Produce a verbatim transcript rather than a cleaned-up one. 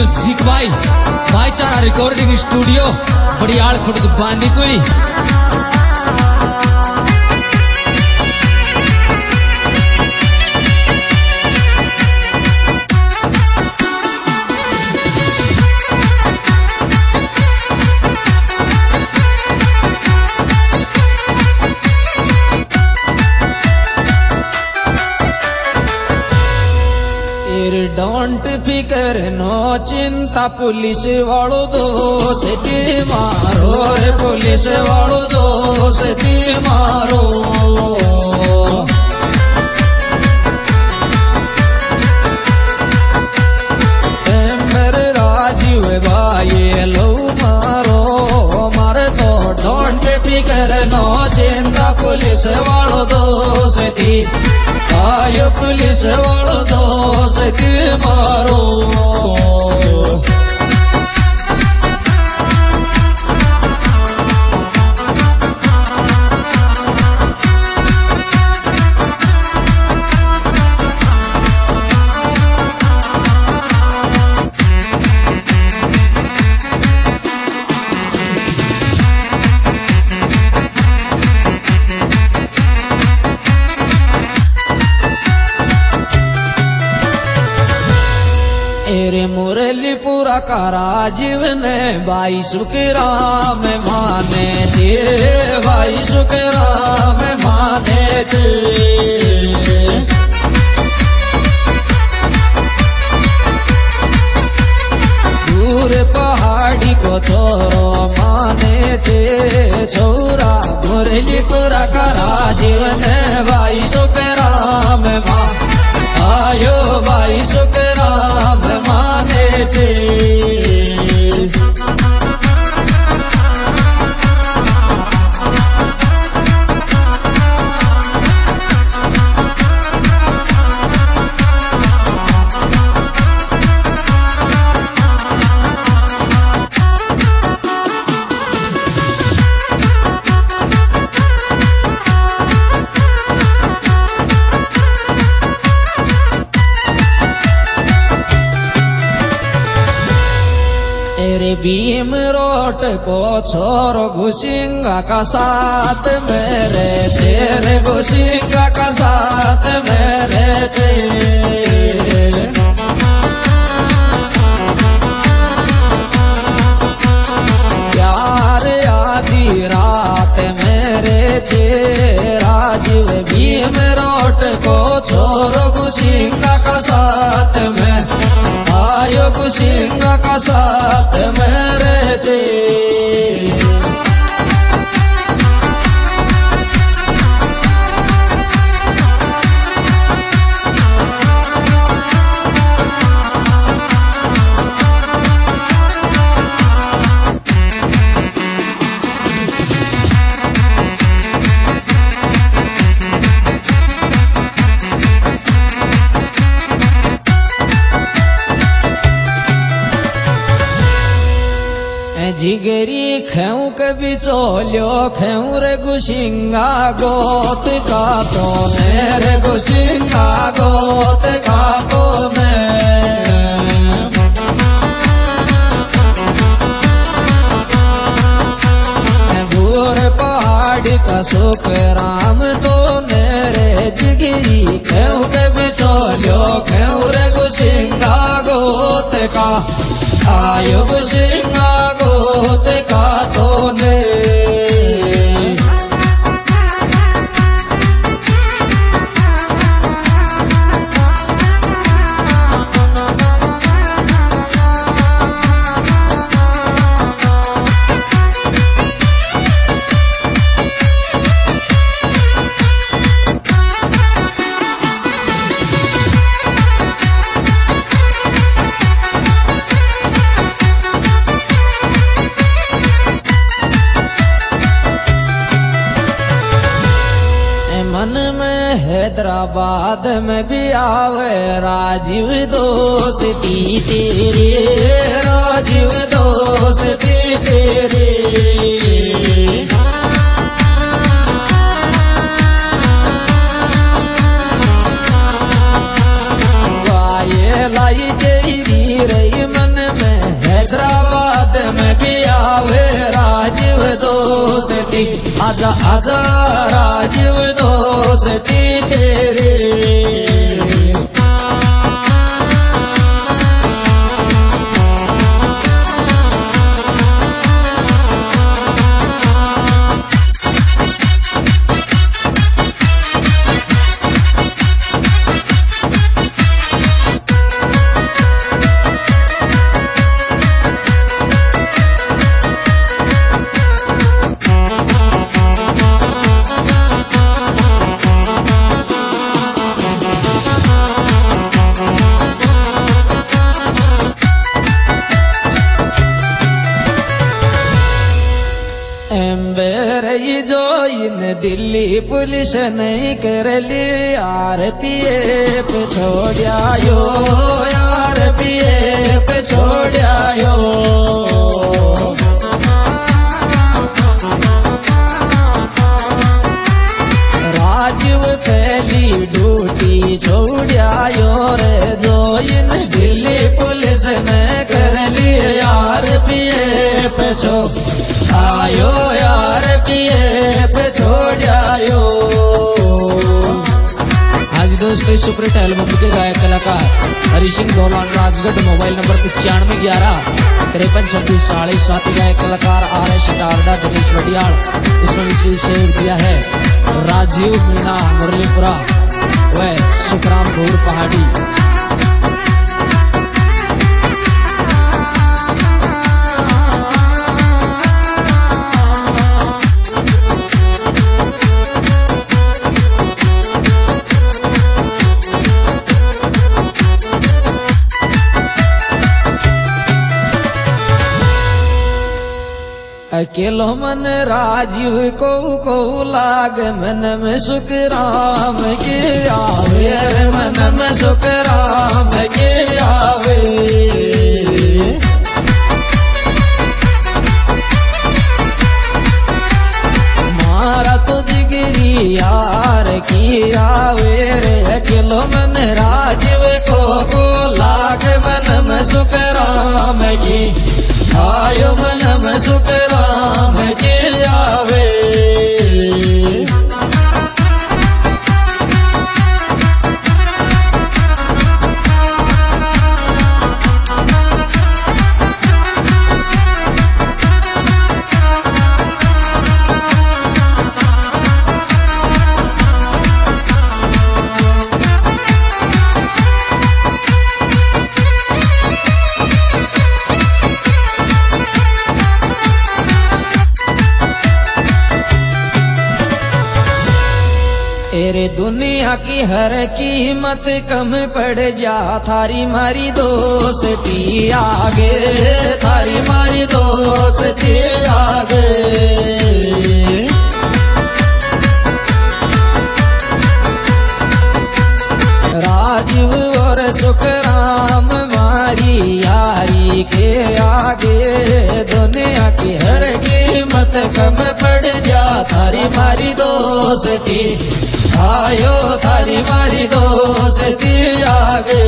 Music भाई भाईचारा recording studio Badiyal Khurd Bandikui. Don't फिकर नो चिंता पुलिस वालो दोष ती मारो रे पुलिस वालो दोष ती मारो। मेरे राजीव भाई लो मारो मारे तो डोंट फिकर नो चिंता पुलिस वालो दोष ती आयो पुलिस वालो दोष ती मारो। मुरली पूरा कारा जीवन भाई सुखराम माने छे भाई सुखराम माने छे। दूर पहाड़ी को छोरो माने छे छोरा मुरली पूरा कारा जीवन भाई सुखराम मा आयो भाई सुखराम माने छे। भीम रोट को छोरो घुसिंगा का साथ मेरे शेर घुसिंगा का साथ मेरे छे। यार आधी रात मेरे छे राजीव भीम रोट को छोरो घुसिंगा का साथ में आयो घुसिंगा का साथ मेरे छे। जिगरी खेऊ कभी चोलियो खेऊ रे घुसिंगा गोत का तो मेरे घुसिंगा गोत का तो मैं भूर पहाड़ी का सुख राम तो मेरे जिगरी खेऊ कभी चोलियो खेऊ रे घुसिंगा गोत का आयो घुसिंगा गोत का तो ने। हैदराबाद में भी आवे राजीव दोस्ती तेरे राजीव दोस्ती तेरे। वाये लाई तेरी रही मन हैदराबाद में भी आवे राजीव दोस्ती आजा आजा राजीव दोस्ती तेरे जो इन दिल्ली पुलिस नहीं कर ली आर पी एफ छोड़िया यो आर पी एफ छोड़िया यो राजीव पहली ड्यूटी छोड़िया यो रे जो इन दिल्ली पुलिस ने कर ली आर पी एफ छो आयो यार पिए पे छोड़ आयो। आज दोस्तों सुपरहिट एल्बम के गायक कलाकार हरि सिंह दौलान राजगढ़ मोबाइल नंबर पचानवे ग्यारह तिरपन छब्बीस साढ़े सात गायक कलाकार आर एस टारडा दिनेश वडियाल इसमें विशेष सहयोग दिया है राजीव मीना मुरलीपुरा व सुखराम भूर पहाड़ी। अकेलो मन राजीव को को लाग मन में सुख राम के आवे मन में सुख राम के आवे मारा तो जिगरी यार की आवे रे अकेलो मन राजीव को को लाग मन में सुख राम की आयो मन में सुख राम के आवे। तेरे दुनिया की हर कीमत कम पड़ जा थारी मारी दोस्ती आगे थारी मारी दोस्ती आगे राजीव और सुखराम मारी यारी के आगे दुनिया की हर कीमत कम पड़ जा थारी मारी दोस्ती आयो थारी मारी दोस्ती आगे।